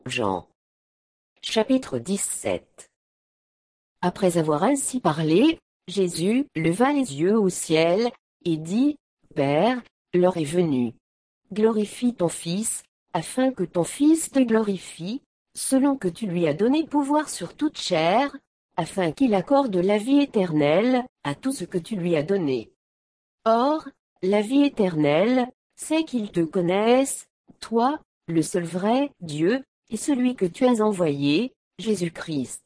Jean. Chapitre 17. Après avoir ainsi parlé, Jésus leva les yeux au ciel, et dit, Père, l'heure est venue. Glorifie ton Fils, afin que ton Fils te glorifie, selon que tu lui as donné pouvoir sur toute chair, afin qu'il accorde la vie éternelle à tout ce que tu lui as donné. Or, la vie éternelle, c'est qu'ils te connaissent, toi, le seul vrai Dieu, et celui que tu as envoyé, Jésus-Christ.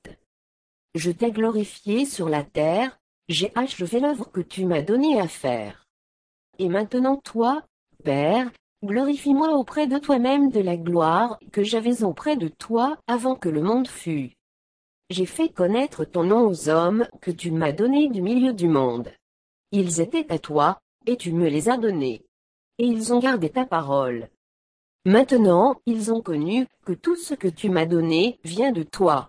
Je t'ai glorifié sur la terre, j'ai achevé l'œuvre que tu m'as donnée à faire. Et maintenant toi, Père, glorifie-moi auprès de toi-même de la gloire que j'avais auprès de toi avant que le monde fût. J'ai fait connaître ton nom aux hommes que tu m'as donnés du milieu du monde. Ils étaient à toi, et tu me les as donnés. Et ils ont gardé ta parole. Maintenant, ils ont connu que tout ce que tu m'as donné vient de toi.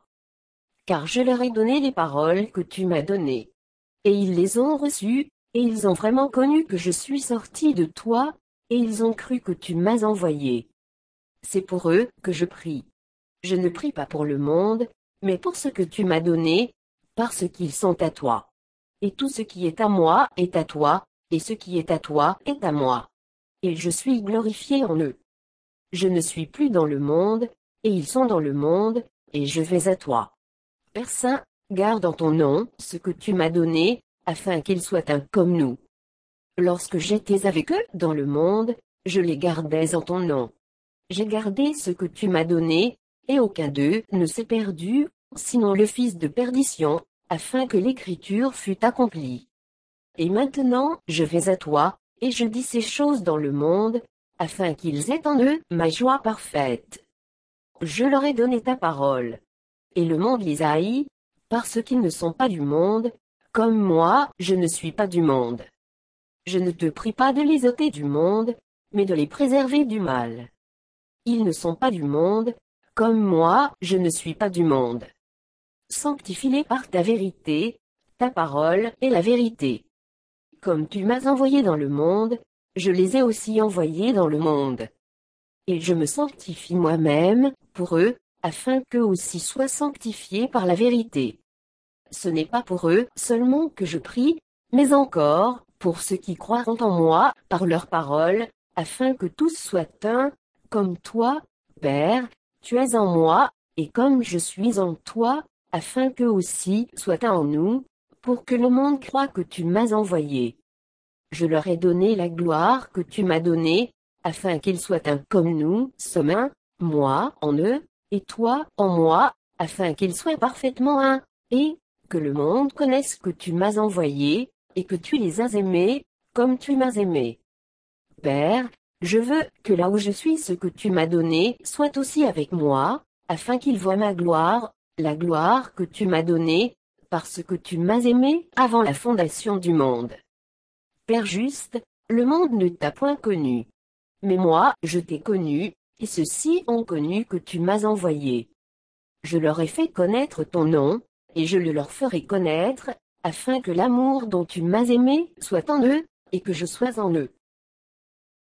Car je leur ai donné les paroles que tu m'as données. Et ils les ont reçues, et ils ont vraiment connu que je suis sorti de toi, et ils ont cru que tu m'as envoyé. C'est pour eux que je prie. Je ne prie pas pour le monde, mais pour ce que tu m'as donné, parce qu'ils sont à toi. Et tout ce qui est à moi est à toi, et ce qui est à toi est à moi. Et je suis glorifié en eux. Je ne suis plus dans le monde, et ils sont dans le monde, et je vais à toi. Père Saint, garde en ton nom ce que tu m'as donné, afin qu'ils soient un comme nous. Lorsque j'étais avec eux dans le monde, je les gardais en ton nom. J'ai gardé ce que tu m'as donné, et aucun d'eux ne s'est perdu, sinon le fils de perdition, afin que l'écriture fût accomplie. Et maintenant, je vais à toi, et je dis ces choses dans le monde, afin qu'ils aient en eux ma joie parfaite. Je leur ai donné ta parole. Et le monde les haït, parce qu'ils ne sont pas du monde, comme moi, je ne suis pas du monde. Je ne te prie pas de les ôter du monde, mais de les préserver du mal. Ils ne sont pas du monde, comme moi, je ne suis pas du monde. Sanctifie-les par ta vérité, ta parole est la vérité. Comme tu m'as envoyé dans le monde, je les ai aussi envoyés dans le monde. Et je me sanctifie moi-même, pour eux, afin qu'eux aussi soient sanctifiés par la vérité. Ce n'est pas pour eux seulement que je prie, mais encore, pour ceux qui croiront en moi, par leur parole, afin que tous soient un, comme toi, Père, tu es en moi, et comme je suis en toi, afin qu'eux aussi soient un en nous, pour que le monde croie que tu m'as envoyé. Je leur ai donné la gloire que tu m'as donnée, afin qu'ils soient un comme nous sommes un, moi en eux, et toi en moi, afin qu'ils soient parfaitement un, et que le monde connaisse que tu m'as envoyé, et que tu les as aimés, comme tu m'as aimé. Père, je veux que là où je suis ce que tu m'as donné soit aussi avec moi, afin qu'ils voient ma gloire, la gloire que tu m'as donnée, parce que tu m'as aimé avant la fondation du monde. Père juste, le monde ne t'a point connu. Mais moi, je t'ai connu, et ceux-ci ont connu que tu m'as envoyé. Je leur ai fait connaître ton nom, et je le leur ferai connaître, afin que l'amour dont tu m'as aimé soit en eux, et que je sois en eux.